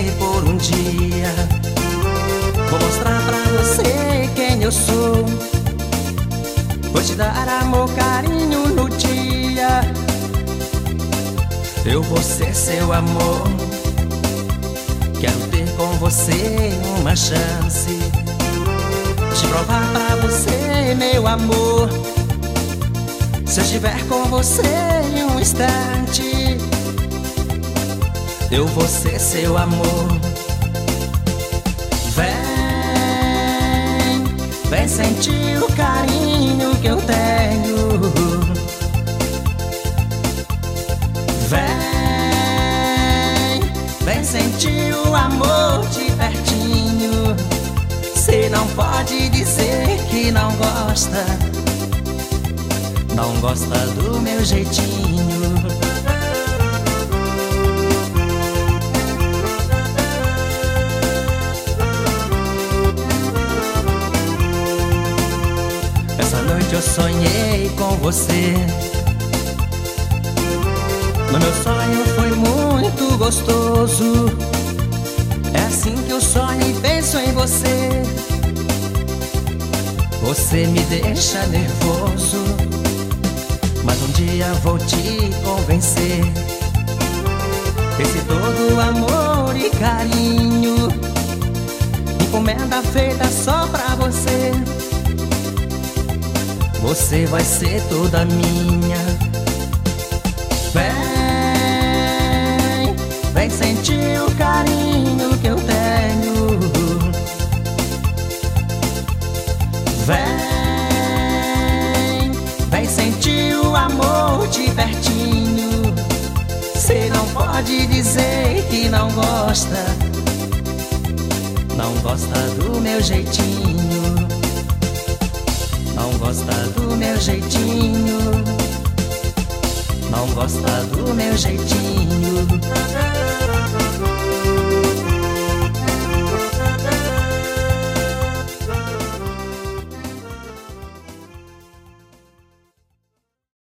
você por um dia. Vou mostrar pra você quem eu sou. Vou te dar amor, carinho no dia. Eu vou ser seu amor. Quero ter com você uma chance de provar pra você, meu amor. Se eu estiver com você em um instante, eu vou ser seu amor. Vem, vem sentir o carinho que eu tenho. Vem, vem sentir o amor de pertinho. Cê não pode dizer que não gosta, não gosta do meu jeitinho. Essa noite eu sonhei com você. No meu sonho foi muito gostoso. É assim que eu sonho e penso em você. Você me deixa nervoso, mas um dia vou te convencer. Esse todo amor e carinho, encomenda feita só pra você. Você vai ser toda minha. Vem, vem sentir o carinho que eu tenho. Vem, vem sentir o amor de pertinho. Cê não pode dizer que não gosta, não gosta do meu jeitinho, não gosta do meu jeitinho, não gosta do meu jeitinho.